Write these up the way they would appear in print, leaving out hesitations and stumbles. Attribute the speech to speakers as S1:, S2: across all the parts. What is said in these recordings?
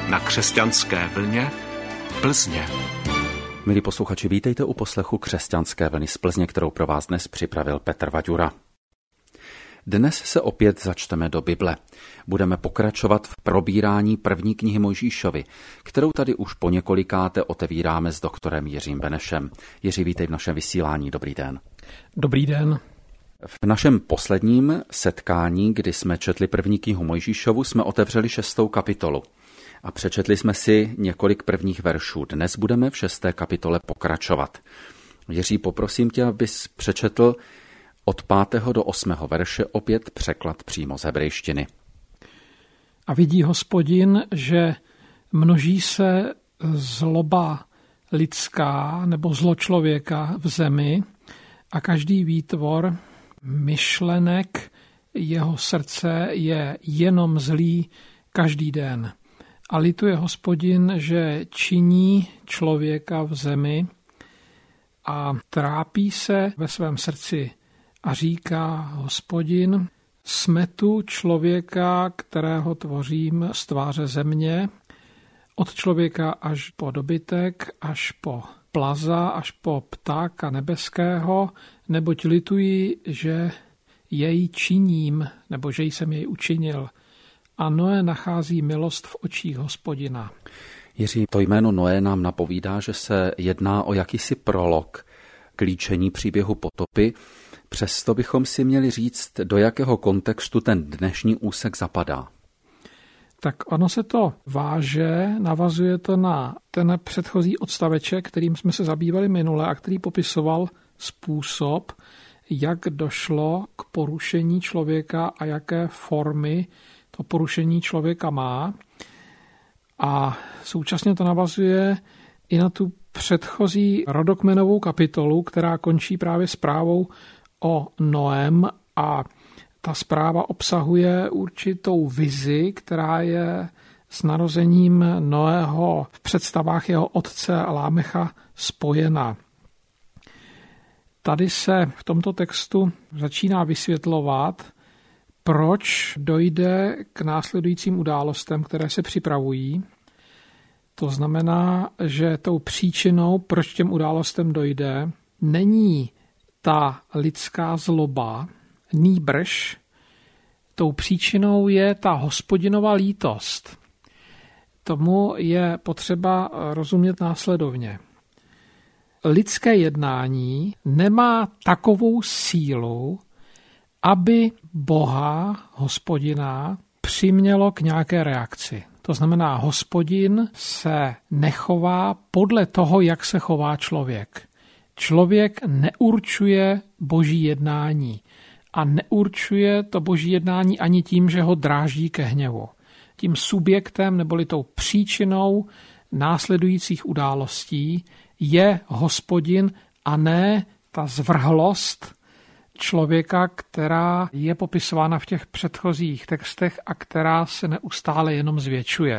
S1: na Křesťanské vlně Plzně.
S2: Milí posluchači, vítejte u poslechu Křesťanské vlny z Plzně, kterou pro vás dnes připravil Petr Vaďura. Dnes se opět začteme do Bible. Budeme pokračovat v probírání první knihy Mojžíšovy, kterou tady už po několikáté otevíráme s doktorem Jiřím Benešem. Jiří, vítej v našem vysílání. Dobrý den.
S3: Dobrý den.
S2: V našem posledním setkání, kdy jsme četli první knihu Mojžíšovu, jsme otevřeli 6. kapitolu a přečetli jsme si několik prvních veršů. Dnes budeme v 6. kapitole pokračovat. Jiří, poprosím tě, abys přečetl od 5. do 8. verše opět překlad přímo z hebrejštiny.
S3: A vidí Hospodin, že množí se zloba lidská nebo zlo člověka v zemi a každý výtvor myšlenek jeho srdce je jenom zlý každý den. A lituje Hospodin, že činí člověka v zemi a trápí se ve svém srdci a říká Hospodin, smetu člověka, kterého tvořím z tváře země, od člověka až po dobytek, až po plaza, až po ptáka nebeského, neboť lituji, že jej činím, nebo že jsem jej učinil. A Noé nachází milost v očích Hospodina.
S2: Jiří, to jméno Noé nám napovídá, že se jedná o jakýsi prolog k líčení příběhu potopy. Přesto bychom si měli říct, do jakého kontextu ten dnešní úsek zapadá.
S3: Tak ono se to váže, navazuje to na ten předchozí odstaveček, kterým jsme se zabývali minule a který popisoval způsob, jak došlo k porušení člověka a jaké formy to porušení člověka má. A současně to navazuje i na tu předchozí rodokmenovou kapitolu, která končí právě zprávou o Noém a ta zpráva obsahuje určitou vizi, která je s narozením Noého v představách jeho otce Lámecha spojena. Tady se v tomto textu začíná vysvětlovat, proč dojde k následujícím událostem, které se připravují. To znamená, že tou příčinou, proč těm událostem dojde, není ta lidská zloba, nýbrž tou příčinou je ta Hospodinova lítost. Tomu je potřeba rozumět následovně. Lidské jednání nemá takovou sílu, aby Boha, Hospodina, přimělo k nějaké reakci. To znamená, Hospodin se nechová podle toho, jak se chová člověk. Člověk neurčuje boží jednání a neurčuje to boží jednání ani tím, že ho dráždí ke hněvu. Tím subjektem neboli tou příčinou následujících událostí je Hospodin a ne ta zvrhlost člověka, která je popisována v těch předchozích textech a která se neustále jenom zvětšuje.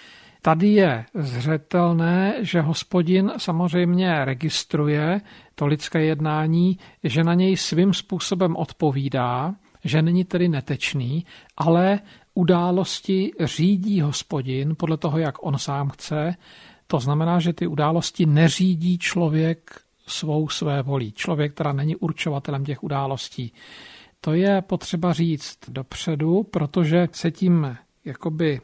S3: Tady je zřetelné, že Hospodin samozřejmě registruje to lidské jednání, že na něj svým způsobem odpovídá, že není tedy netečný, ale události řídí Hospodin podle toho, jak on sám chce. To znamená, že ty události neřídí člověk své volí. Člověk, která není určovatelem těch událostí. To je potřeba říct dopředu, protože se tím jakoby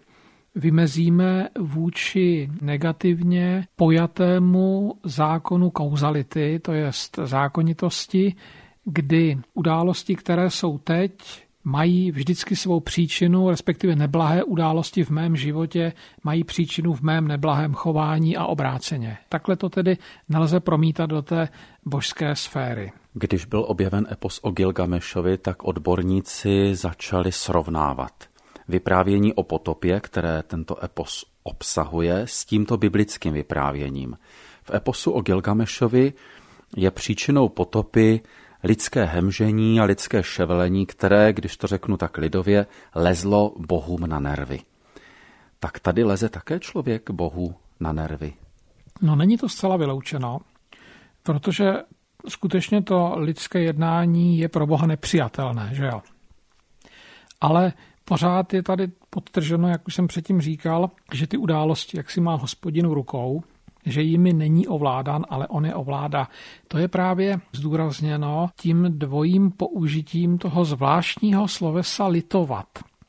S3: vymezíme vůči negativně pojatému zákonu kauzality, to jest zákonitosti, kdy události, které jsou teď, mají vždycky svou příčinu, respektive neblahé události v mém životě mají příčinu v mém neblahém chování a obráceně. Takhle to tedy nelze promítat do té božské sféry.
S2: Když byl objeven epos o Gilgamešovi, tak odborníci začali srovnávat vyprávění o potopě, které tento epos obsahuje, s tímto biblickým vyprávěním. V eposu o Gilgamešovi je příčinou potopy lidské hemžení a lidské ševelení, které, když to řeknu tak lidově, lezlo bohům na nervy. Tak tady leze také člověk bohu na nervy?
S3: No, není to zcela vyloučeno, protože skutečně to lidské jednání je pro Boha nepřijatelné, že jo? ale pořád je tady podtrženo, jak už jsem předtím říkal, že ty události, jak si má Hospodin v rukou, že jimi není ovládán, ale on je ovládá. To je právě zdůrazněno tím dvojím použitím toho zvláštního slovesa litovat.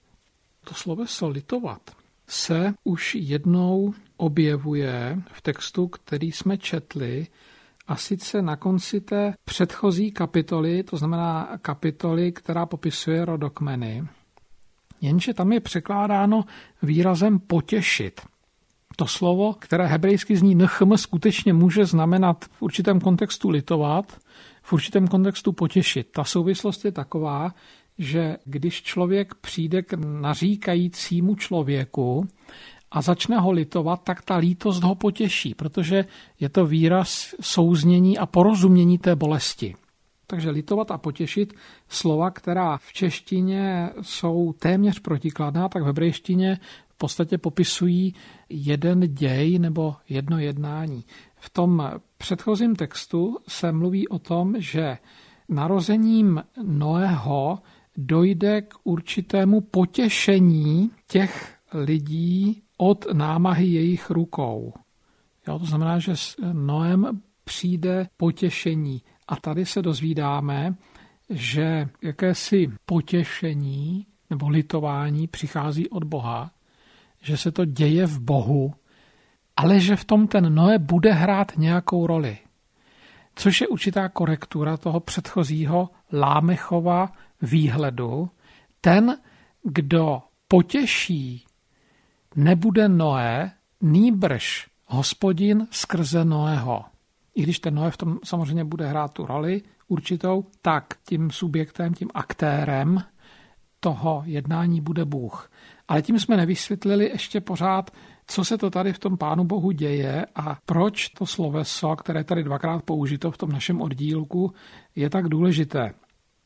S3: To sloveso litovat se už jednou objevuje v textu, který jsme četli, a sice na konci té předchozí kapitoly, to znamená kapitoly, která popisuje rodokmeny, jenže tam je překládáno výrazem potěšit. To slovo, které hebrejsky zní nechm, skutečně může znamenat v určitém kontextu litovat, v určitém kontextu potěšit. Ta souvislost je taková, že když člověk přijde k naříkajícímu člověku a začne ho litovat, tak ta lítost ho potěší, protože je to výraz souznění a porozumění té bolesti. Takže litovat a potěšit, slova, která v češtině jsou téměř protikladná, tak v hebrejštině v podstatě popisují jeden děj nebo jedno jednání. V tom předchozím textu se mluví o tom, že narozením Noého dojde k určitému potěšení těch lidí od námahy jejich rukou. Jo, to znamená, že s Noem přijde potěšení. A tady se dozvídáme, že jakési potěšení nebo litování přichází od Boha, že se to děje v Bohu, ale že v tom ten Noé bude hrát nějakou roli. Což je určitá korektura toho předchozího Lámechova výhledu. Ten, kdo potěší, nebude Noé, nýbrž Hospodin skrze Noého. I když ten Noé v tom samozřejmě bude hrát tu roli určitou, tak tím subjektem, tím aktérem toho jednání bude Bůh. Ale tím jsme nevysvětlili ještě pořád, co se to tady v tom Pánu Bohu děje a proč to sloveso, které je tady dvakrát použito v tom našem oddílku, je tak důležité.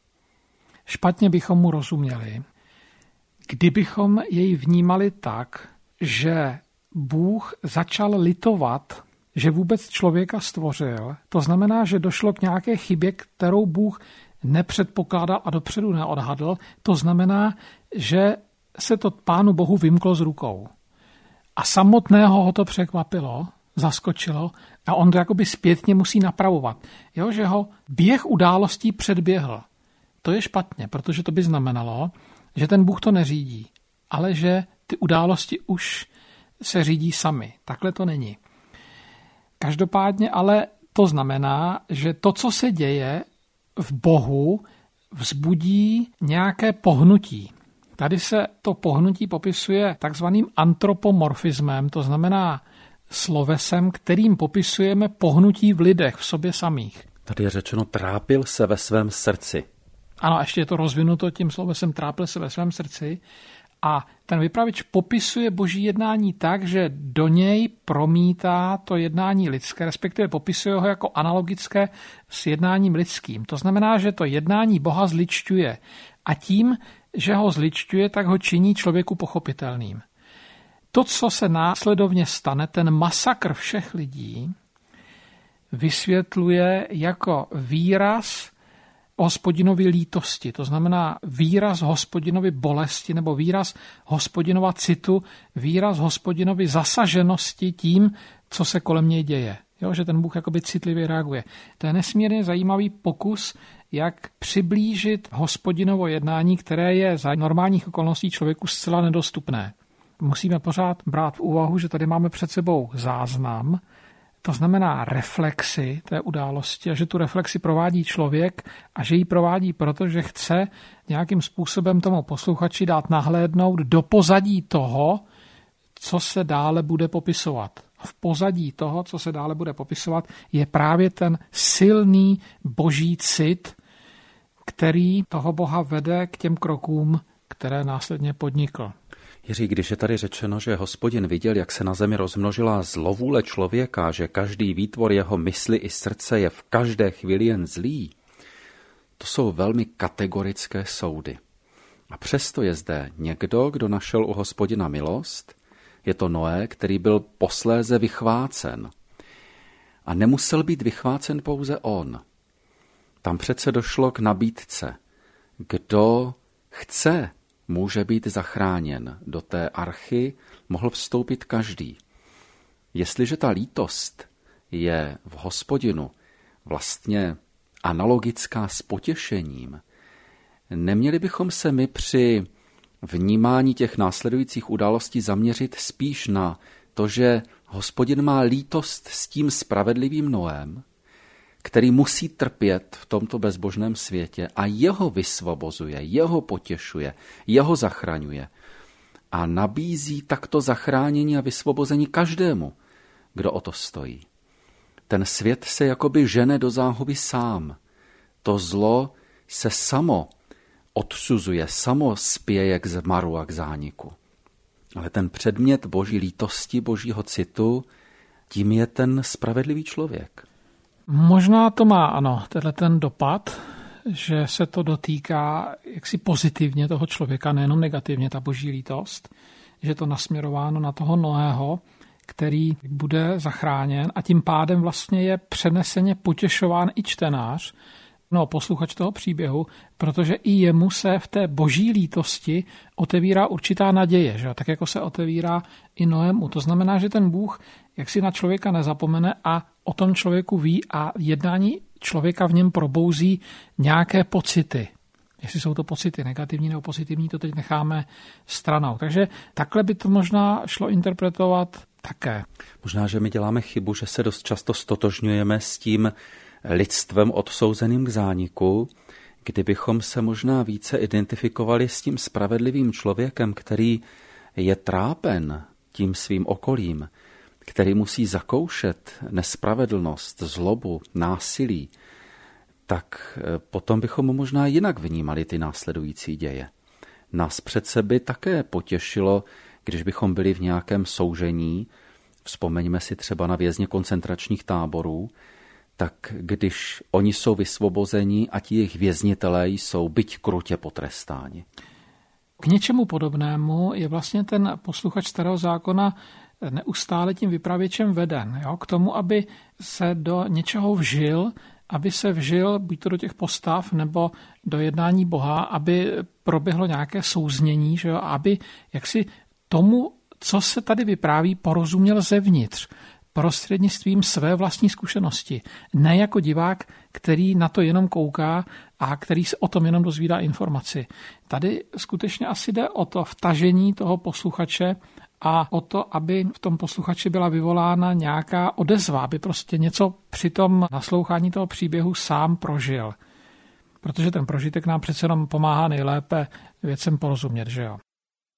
S3: Špatně bychom mu rozuměli, kdybychom jej vnímali tak, že Bůh začal litovat, že vůbec člověka stvořil. To znamená, že došlo k nějaké chybě, kterou Bůh nepředpokládal a dopředu neodhadl. To znamená, že se to Pánu Bohu vymklo z rukou. A samotného ho to překvapilo, zaskočilo a on to jakoby zpětně musí napravovat. Jo, že ho běh událostí předběhl. To je špatně, protože to by znamenalo, že ten Bůh to neřídí, ale že ty události už se řídí sami. Takhle to není. Každopádně ale to znamená, že to, co se děje v Bohu, vzbudí nějaké pohnutí. Tady se to pohnutí popisuje takzvaným antropomorfismem, to znamená slovesem, kterým popisujeme pohnutí v lidech, v sobě samých.
S2: Tady je řečeno, trápil se ve svém srdci.
S3: Ano, a ještě je to rozvinuto tím slovesem trápil se ve svém srdci. A ten vypravěč popisuje boží jednání tak, že do něj promítá to jednání lidské, respektive popisuje ho jako analogické s jednáním lidským. To znamená, že to jednání Boha zličťuje. A tím, že ho zličťuje, tak ho činí člověku pochopitelným. To, co se následovně stane, ten masakr všech lidí, vysvětluje jako výraz Hospodinovy lítosti, to znamená výraz Hospodinovy bolesti nebo výraz Hospodinova citu, výraz Hospodinovy zasaženosti tím, co se kolem něj děje. Jo, že ten Bůh jakoby citlivě reaguje. To je nesmírně zajímavý pokus, jak přiblížit Hospodinovo jednání, které je za normálních okolností člověku zcela nedostupné. Musíme pořád brát v úvahu, že tady máme před sebou záznam, to znamená reflexi té události a že tu reflexi provádí člověk a že ji provádí proto, že chce nějakým způsobem tomu posluchači dát nahlédnout do pozadí toho, co se dále bude popisovat. V pozadí toho, co se dále bude popisovat, je právě ten silný boží cit, který toho Boha vede k těm krokům, které následně podnikl.
S2: Jiří, když je tady řečeno, že Hospodin viděl, jak se na zemi rozmnožila zlovůle člověka, že každý výtvor jeho mysli i srdce je v každé chvíli jen zlý, to jsou velmi kategorické soudy. A přesto je zde někdo, kdo našel u Hospodina milost, je to Noé, který byl posléze vychvácen. A nemusel být vychvácen pouze on. Tam přece došlo k nabídce. Kdo chce může být zachráněn. Do té archy mohl vstoupit každý. Jestliže ta lítost je v Hospodinu vlastně analogická s potěšením, neměli bychom se my při vnímání těch následujících událostí zaměřit spíš na to, že Hospodin má lítost s tím spravedlivým Noem, který musí trpět v tomto bezbožném světě a jeho vysvobozuje, jeho potěšuje, jeho zachraňuje a nabízí takto zachránění a vysvobození každému, kdo o to stojí. Ten svět se jakoby žene do záhuby sám. To zlo se samo odsuzuje, samo spěje k zmaru a k zániku. Ale ten předmět boží lítosti, božího citu, tím je ten spravedlivý člověk.
S3: Možná to má, ano, ten dopad, že se to dotýká jaksi pozitivně toho člověka, nejenom negativně, ta boží lítost, že to nasměrováno na toho Noého, který bude zachráněn a tím pádem vlastně je přeneseně potěšován i čtenář, posluchač toho příběhu, protože i jemu se v té boží lítosti otevírá určitá naděje, že? Tak jako se otevírá i Noému. To znamená, že ten Bůh jaksi na člověka nezapomene a o tom člověku ví a jednání člověka v něm probouzí nějaké pocity. Jestli jsou to pocity negativní nebo pozitivní, to teď necháme stranou. Takže takhle by to možná šlo interpretovat také.
S2: Možná, že my děláme chybu, že se dost často stotožňujeme s tím lidstvem odsouzeným k zániku, kdybychom se možná více identifikovali s tím spravedlivým člověkem, který je trápen tím svým okolím, který musí zakoušet nespravedlnost, zlobu, násilí, tak potom bychom možná jinak vnímali ty následující děje. Nás přece by také potěšilo, když bychom byli v nějakém soužení, vzpomeňme si třeba na vězně koncentračních táborů, tak když oni jsou vysvobozeni a ti jejich věznitelé jsou byť krutě potrestáni.
S3: K něčemu podobnému je vlastně ten posluchač Starého zákona neustále tím vypravěčem veden, jo? K tomu, aby se do něčeho vžil, aby se vžil buď to do těch postav nebo do jednání Boha, aby proběhlo nějaké souznění, že jo? Aby jaksi tomu, co se tady vypráví, porozuměl zevnitř, prostřednictvím své vlastní zkušenosti. Ne jako divák, který na to jenom kouká a který se o tom jenom dozvídá informaci. Tady skutečně asi jde o to vtažení toho posluchače a o to, aby v tom posluchači byla vyvolána nějaká odezva, aby prostě něco při tom naslouchání toho příběhu sám prožil. Protože ten prožitek nám přece jenom pomáhá nejlépe věcem porozumět, že jo.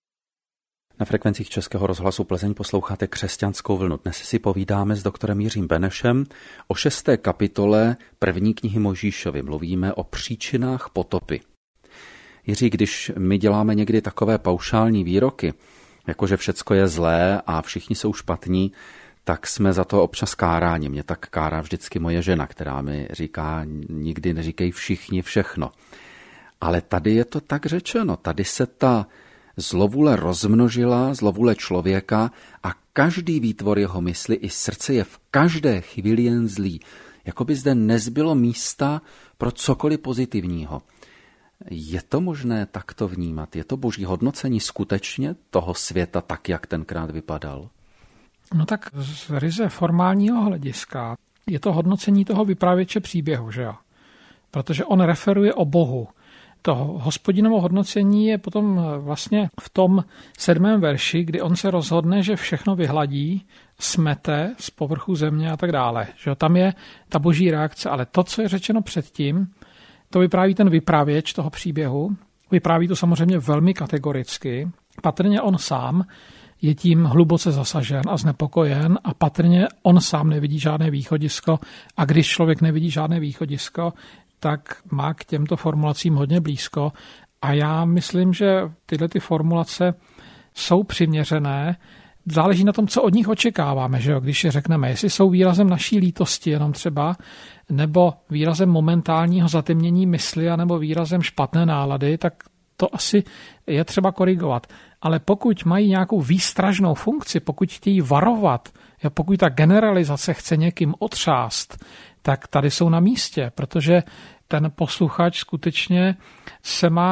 S2: Na frekvencích Českého rozhlasu Plzeň posloucháte Křesťanskou vlnu. Dnes si povídáme s doktorem Jiřím Benešem o 6. kapitole 1. knihy Mojžíšovy. Mluvíme o příčinách potopy. Jiří, když my děláme někdy takové paušální výroky, jakože všecko je zlé a všichni jsou špatní, tak jsme za to občas káráni. Mě tak kárá vždycky moje žena, která mi říká, nikdy neříkej všichni všechno. Ale tady je to tak řečeno. Tady se ta zlovůle rozmnožila, zlovůle člověka a každý výtvor jeho mysli i srdce je v každé chvíli jen zlý. Jakoby zde nezbylo místa pro cokoliv pozitivního. Je to možné takto vnímat? Je to boží hodnocení skutečně toho světa tak, jak tenkrát vypadal?
S3: No tak z ryze formálního hlediska je to hodnocení toho vypravěče příběhu, že jo? Protože on referuje o Bohu. To Hospodinovo hodnocení je potom vlastně v tom 7. verši, kdy on se rozhodne, že všechno vyhladí, smete z povrchu země a tak dále. Že tam je ta boží reakce, ale to, co je řečeno předtím, to vypráví ten vypravěč toho příběhu. Vypráví to samozřejmě velmi kategoricky. Patrně on sám je tím hluboce zasažen a znepokojen a patrně on sám nevidí žádné východisko a když člověk nevidí žádné východisko, tak má k těmto formulacím hodně blízko a já myslím, že tyhle ty formulace jsou přiměřené. Záleží na tom, co od nich očekáváme, že jo? Když je řekneme, jestli jsou výrazem naší lítosti jenom třeba, nebo výrazem momentálního zatemnění mysli, nebo výrazem špatné nálady, tak to asi je třeba korigovat. Ale pokud mají nějakou výstražnou funkci, pokud chtějí varovat, pokud ta generalizace chce někým otřást, tak tady jsou na místě, protože ten posluchač skutečně se má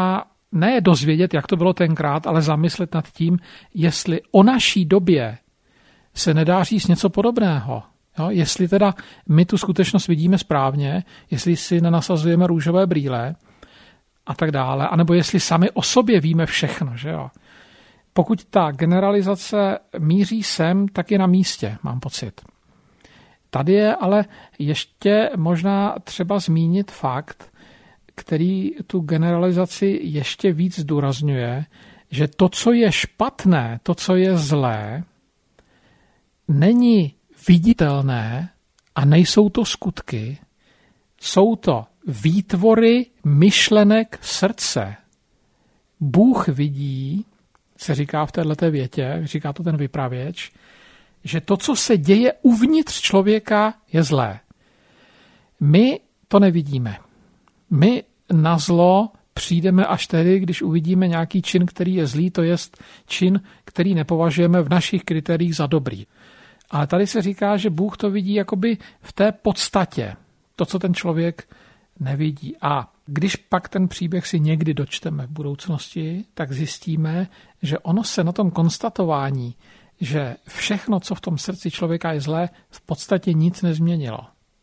S3: ne dozvědět, jak to bylo tenkrát, ale zamyslet nad tím, jestli o naší době se nedá říct něco podobného. Jo? Jestli teda my tu skutečnost vidíme správně, jestli si nenasazujeme růžové brýle a tak dále, anebo jestli sami o sobě víme všechno. Že jo? Pokud ta generalizace míří sem, tak je na místě, mám pocit. Tady je ale ještě možná třeba zmínit fakt, který tu generalizaci ještě víc zdůrazňuje, že to, co je špatné, to, co je zlé, není viditelné a nejsou to skutky, jsou to výtvory myšlenek srdce. Bůh vidí, se říká v této větě, říká to ten vypravěč, že to, co se děje uvnitř člověka, je zlé. My to nevidíme. My na zlo přijdeme až tedy, když uvidíme nějaký čin, který je zlý, to jest čin, který nepovažujeme v našich kritériích za dobrý. Ale tady se říká, že Bůh to vidí jakoby v té podstatě, to, co ten člověk nevidí. A když pak ten příběh si někdy dočteme v budoucnosti, tak zjistíme, že ono se na tom konstatování, že všechno, co v tom srdci člověka je zlé, v podstatě nic nezměnilo.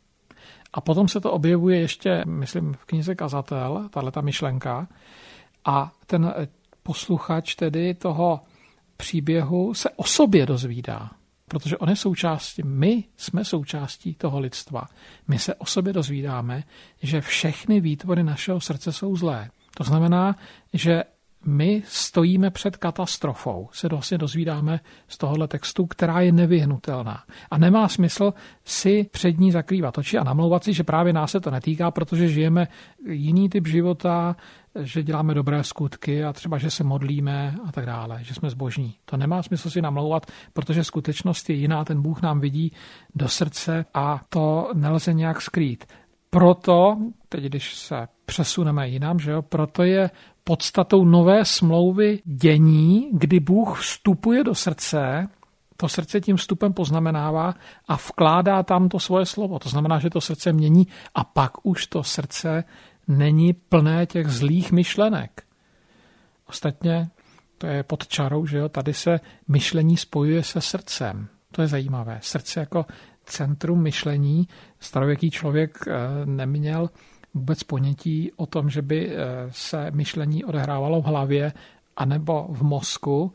S3: A potom se to objevuje ještě, myslím, v knize Kazatel, tahleta myšlenka, a ten posluchač tedy toho příběhu se o sobě dozvídá, protože on je součástí, my jsme součástí toho lidstva. My se o sobě dozvídáme, že všechny výtvory našeho srdce jsou zlé. To znamená, že my stojíme před katastrofou, se vlastně dozvídáme z tohohle textu, která je nevyhnutelná. A nemá smysl si před ní zakrývat oči a namlouvat si, že právě nás se to netýká, protože žijeme jiný typ života, že děláme dobré skutky a třeba, že se modlíme a tak dále, že jsme zbožní. To nemá smysl si namlouvat, protože skutečnost je jiná, ten Bůh nám vidí do srdce a to nelze nějak skrýt. Proto, teď když se přesuneme jinam, že jo, proto je podstatou nové smlouvy dění, kdy Bůh vstupuje do srdce, to srdce tím vstupem poznamenává a vkládá tam to svoje slovo. To znamená, že to srdce mění a pak už to srdce není plné těch zlých myšlenek. Ostatně to je pod čarou, že jo, tady se myšlení spojuje se srdcem. To je zajímavé. Srdce jako centrum myšlení. Starověký člověk neměl vůbec ponětí o tom, že by se myšlení odehrávalo v hlavě anebo v mozku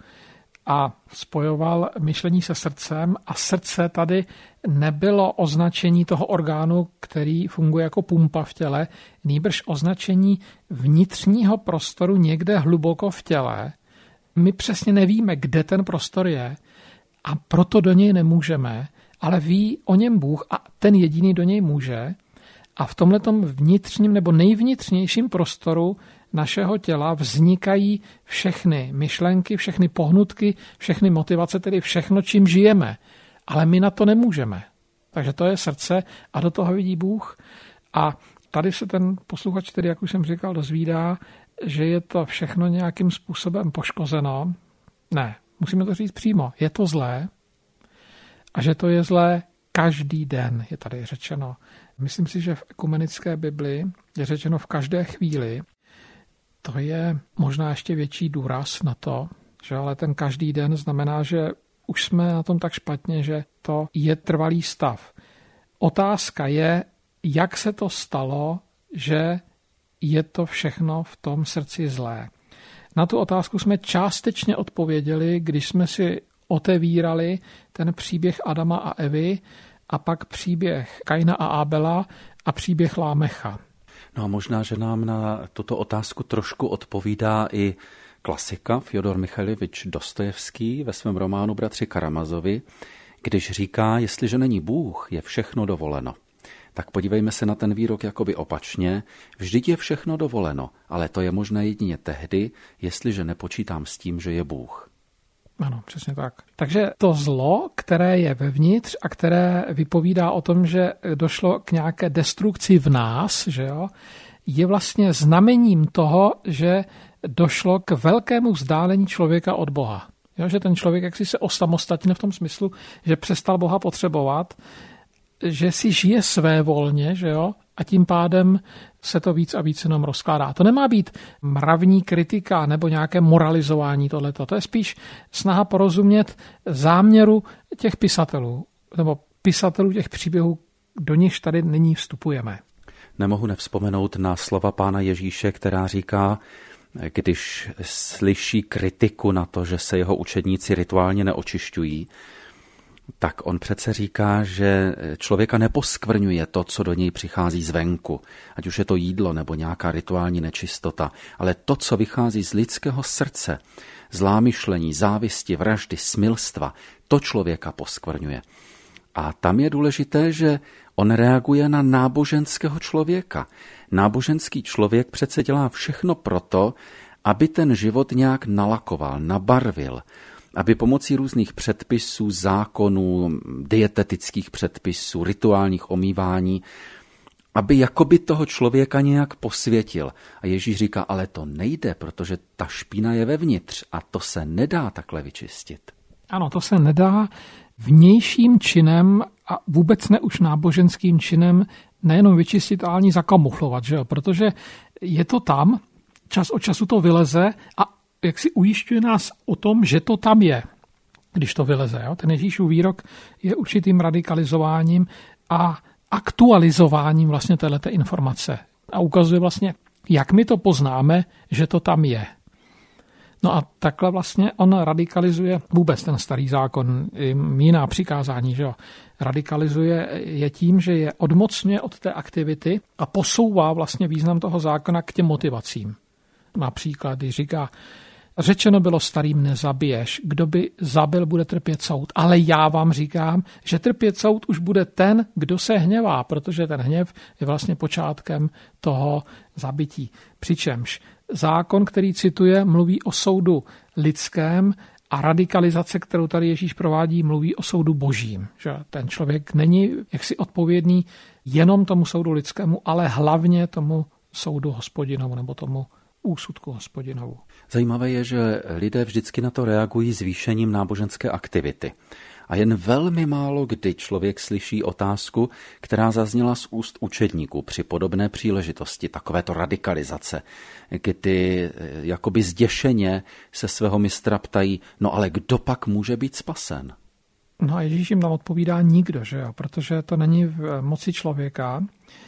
S3: a spojoval myšlení se srdcem a srdce tady nebylo označení toho orgánu, který funguje jako pumpa v těle, nýbrž označení vnitřního prostoru někde hluboko v těle. My přesně nevíme, kde ten prostor je a proto do něj nemůžeme, ale ví o něm Bůh a ten jediný do něj může. A v tomhletom vnitřním nebo nejvnitřnějším prostoru našeho těla vznikají všechny myšlenky, všechny pohnutky, všechny motivace, tedy všechno, čím žijeme. Ale my na to nemůžeme. Takže to je srdce a do toho vidí Bůh. A tady se ten posluchač, tedy, jak už jsem říkal, dozvídá, že je to všechno nějakým způsobem poškozeno. Ne, musíme to říct přímo. Je to zlé a že to je zlé každý den, je tady řečeno. Myslím si, že v ekumenické Bibli je řečeno v každé chvíli. To je možná ještě větší důraz na to, že ale ten každý den znamená, že už jsme na tom tak špatně, že to je trvalý stav. Otázka je, jak se to stalo, že je to všechno v tom srdci zlé. Na tu otázku jsme částečně odpověděli, když jsme si otevírali ten příběh Adama a Evy a pak příběh Kaina a Ábela a příběh Lámecha.
S2: No a možná, že nám na tuto otázku trošku odpovídá i klasika Fjodor Michajlovič Dostojevský ve svém románu Bratři Karamazovi, když říká, jestliže není Bůh, je všechno dovoleno. Tak podívejme se na ten výrok jakoby opačně. Vždyť je všechno dovoleno, ale to je možné jedině tehdy, jestliže nepočítám s tím, že je Bůh.
S3: Ano, přesně tak. Takže to zlo, které je vevnitř a které vypovídá o tom, že došlo k nějaké destrukci v nás, že jo, je vlastně znamením toho, že došlo k velkému vzdálení člověka od Boha. Jo, že ten člověk jaksi se osamostatnil v tom smyslu, že přestal Boha potřebovat že si žije svévolně, že jo, a tím pádem se to víc a víc jenom rozkládá. To nemá být mravní kritika nebo nějaké moralizování tohleto. To je spíš snaha porozumět záměru těch pisatelů, nebo pisatelů těch příběhů, do nichž tady nyní vstupujeme.
S2: Nemohu nevzpomenout na slova Pána Ježíše, která říká, když slyší kritiku na to, že se jeho učedníci rituálně neočišťují, tak on přece říká, že člověka neposkvrňuje to, co do něj přichází zvenku, ať už je to jídlo nebo nějaká rituální nečistota, ale to, co vychází z lidského srdce, zlá myšlení, závisti, vraždy, smilstva, to člověka poskvrňuje. A tam je důležité, že on reaguje na náboženského člověka. Náboženský člověk přece dělá všechno proto, aby ten život nějak nalakoval, nabarvil, aby pomocí různých předpisů, zákonů, dietetických předpisů, rituálních omývání, aby jakoby toho člověka nějak posvětil. A Ježíš říká, ale to nejde, protože ta špína je vevnitř a to se nedá takhle vyčistit.
S3: Ano, to se nedá vnějším činem a vůbec ne už náboženským činem nejenom vyčistit, ale ani zakamuflovat, že jo? Protože je to tam, čas od času to vyleze a jak si ujišťuje nás o tom, že to tam je, když to vyleze. Jo? Ten Ježíšův výrok je určitým radikalizováním a aktualizováním vlastně téhleté informace. A ukazuje vlastně, jak my to poznáme, že to tam je. No a takhle vlastně on radikalizuje vůbec ten starý zákon, i jiná přikázání, že jo. Radikalizuje je tím, že je odmocňuje od té aktivity a posouvá vlastně význam toho zákona k těm motivacím. Například, když říká, řečeno bylo starým nezabiješ, kdo by zabil, bude trpět soud. Ale já vám říkám, že trpět soud už bude ten, kdo se hněvá, protože ten hněv je vlastně počátkem toho zabití. Přičemž zákon, který cituje, mluví o soudu lidském a radikalizace, kterou tady Ježíš provádí, mluví o soudu božím. Že ten člověk není jaksi odpovědný jenom tomu soudu lidskému, ale hlavně tomu soudu Hospodinovu nebo tomu úsudku Hospodinovu.
S2: Zajímavé je, že lidé vždycky na to reagují zvýšením náboženské aktivity. A jen velmi málo kdy člověk slyší otázku, která zazněla z úst učedníků při podobné příležitosti, takovéto radikalizace, kdy jakoby zděšeně se svého mistra ptají, no ale kdo pak může být spasen?
S3: No a Ježíš jim tam odpovídá nikdo, že jo? Protože to není v moci člověka.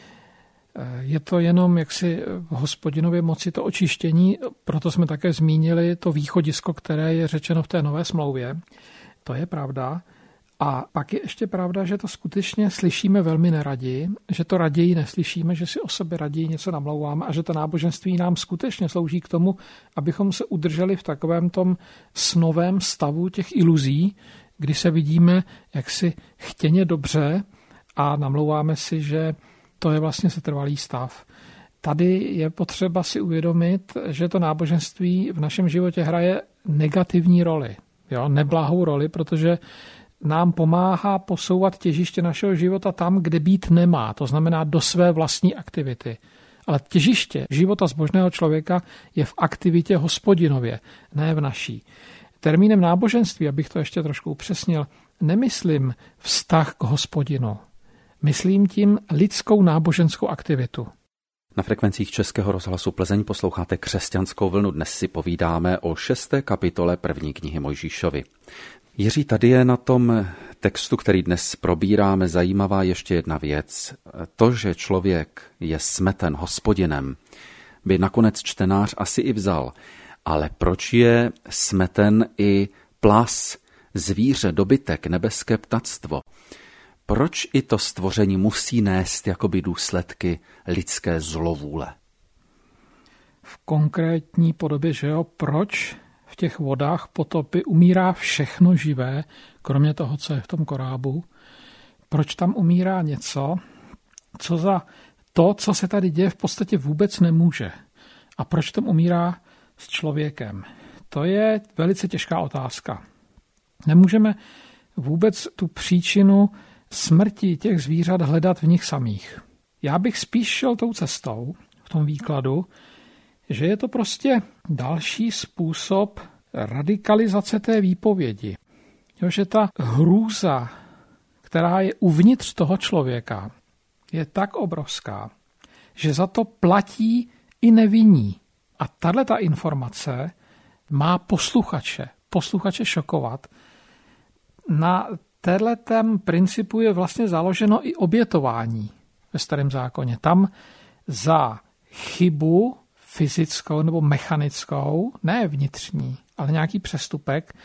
S3: Je to jenom jaksi v Hospodinově moci to očištění, proto jsme také zmínili to východisko, které je řečeno v té nové smlouvě. To je pravda. A pak je ještě pravda, že to skutečně slyšíme velmi neradi, že to raději neslyšíme, že si o sobě raději něco namlouváme a že to náboženství nám skutečně slouží k tomu, abychom se udrželi v takovém tom snovém stavu těch iluzí, kdy se vidíme jaksi chtěně dobře a namlouváme si, že to je vlastně setrvalý stav. Tady je potřeba si uvědomit, že to náboženství v našem životě hraje negativní roli, jo, neblahou roli, protože nám pomáhá posouvat těžiště našeho života tam, kde být nemá, to znamená do své vlastní aktivity. Ale těžiště života zbožného člověka je v aktivitě Hospodinově, ne v naší. Termínem náboženství, abych to ještě trošku upřesnil, nemyslím vztah k Hospodinu. Myslím tím lidskou náboženskou aktivitu.
S2: Na frekvencích Českého rozhlasu Plzeň posloucháte Křesťanskou vlnu. Dnes si povídáme o 6. kapitole 1. knihy Mojžíšovy. Jiří, tady je na tom textu, který dnes probíráme, zajímavá ještě jedna věc. To, že člověk je smeten Hospodinem, by nakonec čtenář asi i vzal. Ale proč je smeten i plas, zvíře, dobytek, nebeské ptactvo? Proč i to stvoření musí nést jakoby důsledky lidské zlovůle?
S3: V konkrétní podobě, že jo, proč v těch vodách potopy umírá všechno živé, kromě toho, co je v tom korábu? Proč tam umírá něco, co za to, co se tady děje, v podstatě vůbec nemůže? A proč tam umírá s člověkem? To je velice těžká otázka. Nemůžeme vůbec tu příčinu smrti těch zvířat hledat v nich samých. Já bych spíš šel tou cestou v tom výkladu, že je to prostě další způsob radikalizace té výpovědi. Jo, že ta hrůza, která je uvnitř toho člověka, je tak obrovská, že za to platí i nevinní. A tato informace má posluchače šokovat. Na téhletem principu je vlastně založeno i obětování ve Starém zákoně. Tam za chybu fyzickou nebo mechanickou, ne vnitřní, ale nějaký přestupek,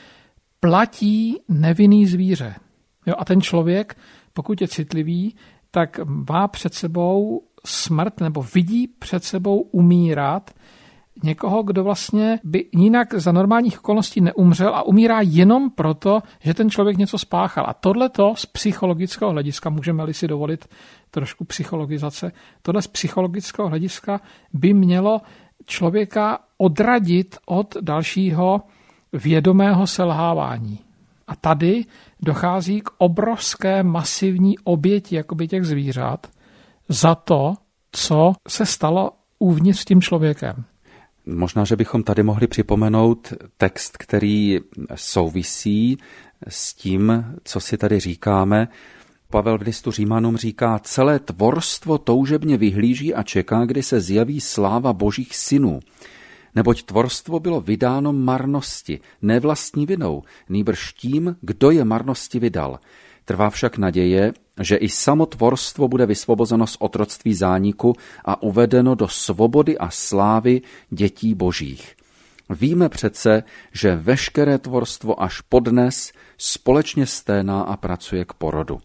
S3: platí nevinný zvíře. Jo, a ten člověk, pokud je citlivý, tak má před sebou smrt nebo vidí před sebou umírat někoho, kdo vlastně by jinak za normálních okolností neumřel a umírá jenom proto, že ten člověk něco spáchal. A tohleto z psychologického hlediska, můžeme-li si dovolit trošku psychologizace, tohle z psychologického hlediska by mělo člověka odradit od dalšího vědomého selhávání. A tady dochází k obrovské masivní oběti jakoby těch zvířat za to, co se stalo uvnitř tím člověkem.
S2: Možná, že bychom tady mohli připomenout text, který souvisí s tím, co si tady říkáme. Pavel v listu Římanům říká, celé tvorstvo toužebně vyhlíží a čeká, kdy se zjaví sláva božích synů. Neboť tvorstvo bylo vydáno marnosti, ne vlastní vinou, nýbrž tím, kdo je marnosti vydal. Trvá však naděje, že i samo tvorstvo bude vysvobozeno z otroctví zániku a uvedeno do svobody a slávy dětí božích. Víme přece, že veškeré tvorstvo až podnes společně sténá a pracuje k porodu.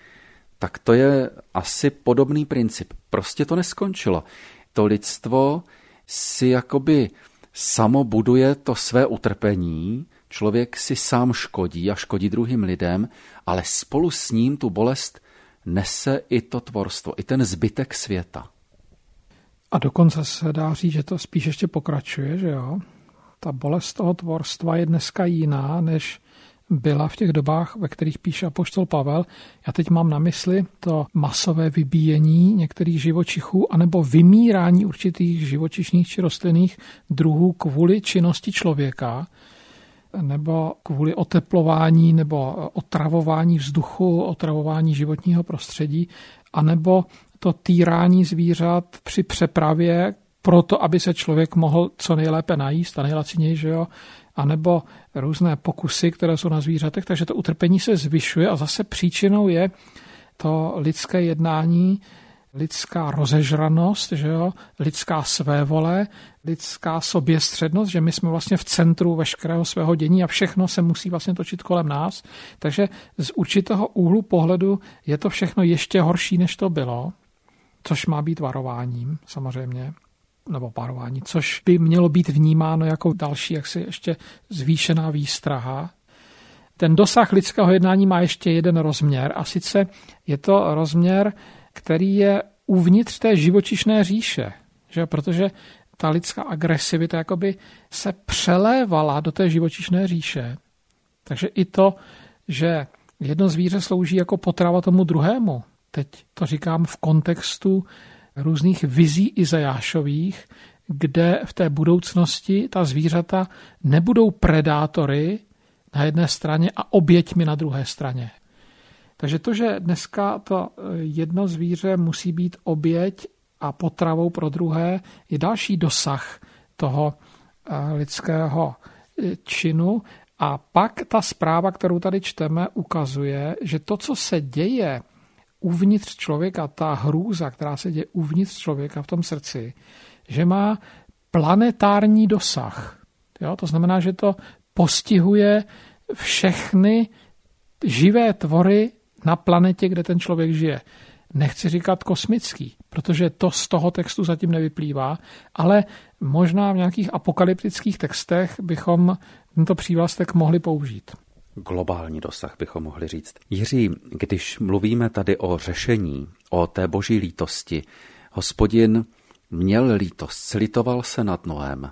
S2: Tak to je asi podobný princip. Prostě to neskončilo. To lidstvo si jakoby samo buduje to své utrpení, člověk si sám škodí a škodí druhým lidem, ale spolu s ním tu bolest nese i to tvorstvo, i ten zbytek světa.
S3: A dokonce se dá říct, že to spíš ještě pokračuje, že jo? Ta bolest toho tvorstva je dneska jiná, než byla v těch dobách, ve kterých píše apoštol Pavel. Já teď mám na mysli to masové vybíjení některých živočichů anebo vymírání určitých živočišných či rostlinných druhů kvůli činnosti člověka, nebo kvůli oteplování nebo otravování vzduchu, otravování životního prostředí, anebo to týrání zvířat při přepravě proto, aby se člověk mohl co nejlépe najíst a nejlaciněji, že jo, anebo různé pokusy, které jsou na zvířatech, takže to utrpení se zvyšuje a zase příčinou je to lidské jednání, lidská rozežranost, že jo, lidská svévole, lidská soběstřednost, že my jsme vlastně v centru veškerého svého dění a všechno se musí vlastně točit kolem nás. Takže z určitého úhlu pohledu je to všechno ještě horší, než to bylo, což má být varováním samozřejmě, nebo varování, což by mělo být vnímáno jako další jaksi ještě zvýšená výstraha. Ten dosah lidského jednání má ještě jeden rozměr a sice je to rozměr, který je uvnitř té živočišné říše, že? Protože ta lidská agresivita jakoby se přelévala do té živočišné říše. Takže i to, že jedno zvíře slouží jako potrava tomu druhému, teď to říkám v kontextu různých vizí Izajášových, kde v té budoucnosti ta zvířata nebudou predátory na jedné straně a oběťmi na druhé straně. Takže to, že dneska to jedno zvíře musí být oběť a potravou pro druhé, je další dosah toho lidského činu. A pak ta zpráva, kterou tady čteme, ukazuje, že to, co se děje uvnitř člověka, ta hrůza, která se děje uvnitř člověka v tom srdci, že má planetární dosah. Jo? To znamená, že to postihuje všechny živé tvory na planetě, kde ten člověk žije. Nechci říkat kosmický, protože to z toho textu zatím nevyplývá, ale možná v nějakých apokalyptických textech bychom tento přívlastek mohli použít.
S2: Globální dosah bychom mohli říct. Jiří, když mluvíme tady o řešení, o té boží lítosti, Hospodin měl lítost, slitoval se nad Noem.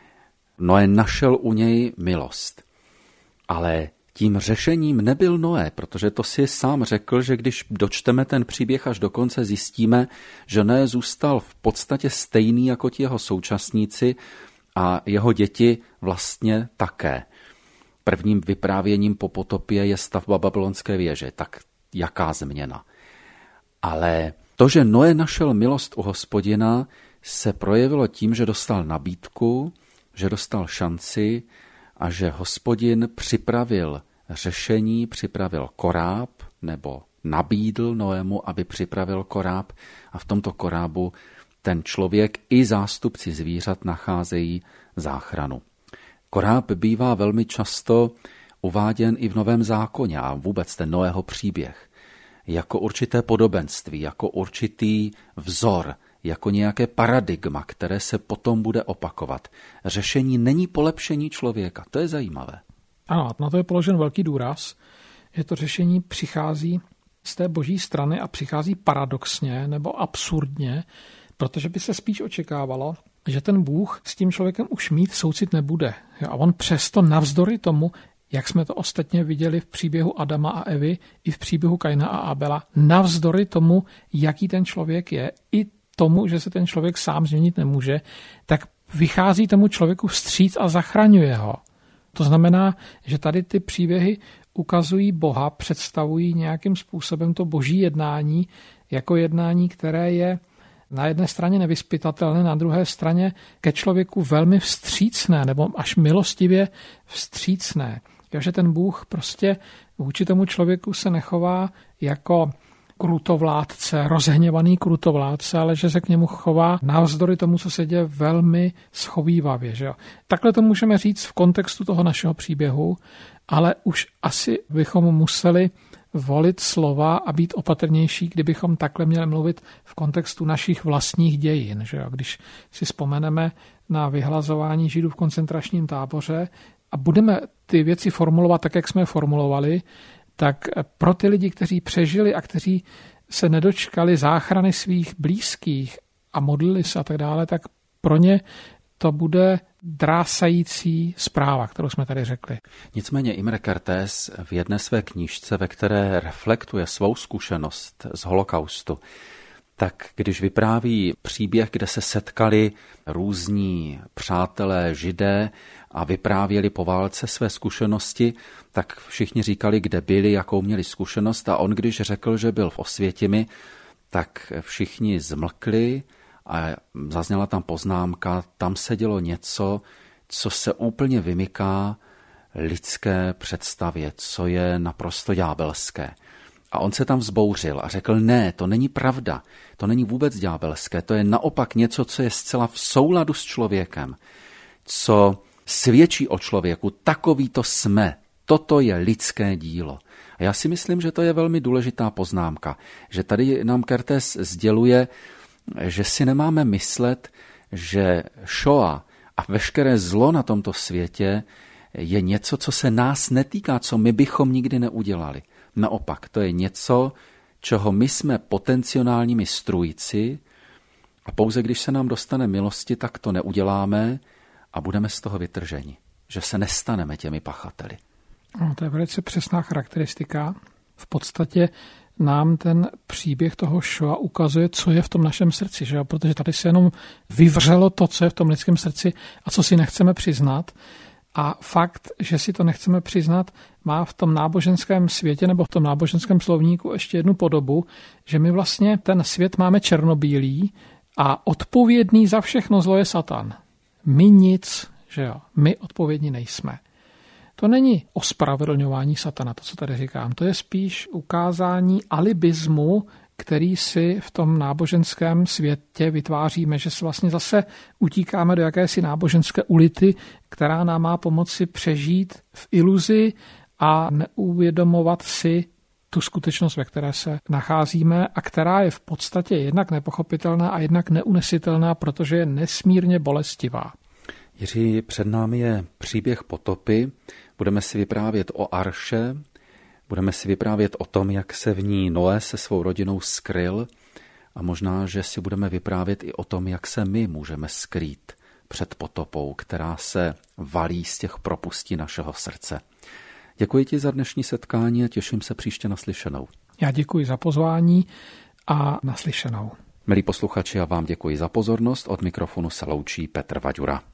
S2: Noé našel u něj milost. Ale tím řešením nebyl Noé, protože to si sám řekl, že když dočteme ten příběh až do konce, zjistíme, že Noé zůstal v podstatě stejný jako ti jeho současníci a jeho děti vlastně také. Prvním vyprávěním po potopě je stavba babylonské věže. Tak jaká změna. Ale to, že Noé našel milost u Hospodina, se projevilo tím, že dostal nabídku, že dostal šanci a že Hospodin připravil řešení, připravil koráb nebo nabídl Noému, aby připravil koráb a v tomto korábu ten člověk i zástupci zvířat nacházejí záchranu. Koráb bývá velmi často uváděn i v Novém zákoně a vůbec ten Noého příběh jako určité podobenství, jako určitý vzor, jako nějaké paradigma, které se potom bude opakovat. Řešení není polepšení člověka, to je zajímavé.
S3: Ano, na to je položen velký důraz, že to řešení přichází z té boží strany a přichází paradoxně nebo absurdně, protože by se spíš očekávalo, že ten Bůh s tím člověkem už mít soucit nebude. A on přesto navzdory tomu, jak jsme to ostatně viděli v příběhu Adama a Evy, i v příběhu Kaina a Abela, navzdory tomu, jaký ten člověk je, i tomu, že se ten člověk sám změnit nemůže, tak vychází tomu člověku vstříc a zachraňuje ho. To znamená, že tady ty příběhy ukazují Boha, představují nějakým způsobem to boží jednání jako jednání, které je na jedné straně nevyzpytatelné, na druhé straně ke člověku velmi vstřícné nebo až milostivě vstřícné. Takže ten Bůh prostě vůči tomu člověku se nechová jako krutovládce, rozhněvaný krutovládce, ale že se k němu chová navzdory tomu, co se děje, velmi schovívavě. Že jo? Takhle to můžeme říct v kontextu toho našeho příběhu, ale už asi bychom museli volit slova a být opatrnější, kdybychom takhle měli mluvit v kontextu našich vlastních dějin. Že jo? Když si vzpomeneme na vyhlazování Židů v koncentračním táboře a budeme ty věci formulovat tak, jak jsme je formulovali, tak pro ty lidi, kteří přežili a kteří se nedočkali záchrany svých blízkých a modlili se a tak dále, tak pro ně to bude drásající zpráva, kterou jsme tady řekli.
S2: Nicméně Imre Kertész v jedné své knížce, ve které reflektuje svou zkušenost z holokaustu, tak když vypráví příběh, kde se setkali různí přátelé Židé a vyprávěli po válce své zkušenosti, tak všichni říkali, kde byli, jakou měli zkušenost a on, když řekl, že byl v Osvětimi, tak všichni zmlkli a zazněla tam poznámka, tam se dělo něco, co se úplně vymyká lidské představě, co je naprosto ďábelské. A on se tam vzbouřil a řekl, ne, to není pravda, to není vůbec ďábelské, to je naopak něco, co je zcela v souladu s člověkem, co svědčí o člověku, takový to jsme, toto je lidské dílo. A já si myslím, že to je velmi důležitá poznámka, že tady nám Kertész sděluje, že si nemáme myslet, že šoa a veškeré zlo na tomto světě je něco, co se nás netýká, co my bychom nikdy neudělali. Naopak, to je něco, čeho my jsme potenciálními strůjci a pouze když se nám dostane milosti, tak to neuděláme a budeme z toho vytrženi, že se nestaneme těmi pachateli.
S3: No, to je velice přesná charakteristika. V podstatě nám ten příběh toho šoa ukazuje, co je v tom našem srdci, že jo? Protože tady se jenom vyvřelo to, co je v tom lidském srdci a co si nechceme přiznat. A fakt, že si to nechceme přiznat, má v tom náboženském světě nebo v tom náboženském slovníku ještě jednu podobu, že my vlastně ten svět máme černobílý a odpovědný za všechno zlo je Satan. My nic, že jo, my odpovědní nejsme. To není ospravedlňování Satana, to, co tady říkám. To je spíš ukázání alibismu, který si v tom náboženském světě vytváříme, že se vlastně zase utíkáme do jakési náboženské ulity, která nám má pomoci přežít v iluzi a neuvědomovat si tu skutečnost, ve které se nacházíme a která je v podstatě jednak nepochopitelná a jednak neunesitelná, protože je nesmírně bolestivá.
S2: Jiří, před námi je příběh potopy. Budeme si vyprávět o arše, budeme si vyprávět o tom, jak se v ní Noé se svou rodinou skryl a možná, že si budeme vyprávět i o tom, jak se my můžeme skrýt před potopou, která se valí z těch propustí našeho srdce. Děkuji ti za dnešní setkání a těším se příště naslyšenou.
S3: Já děkuji za pozvání a naslyšenou.
S2: Milí posluchači, já vám děkuji za pozornost. Od mikrofonu se loučí Petr Vaďura.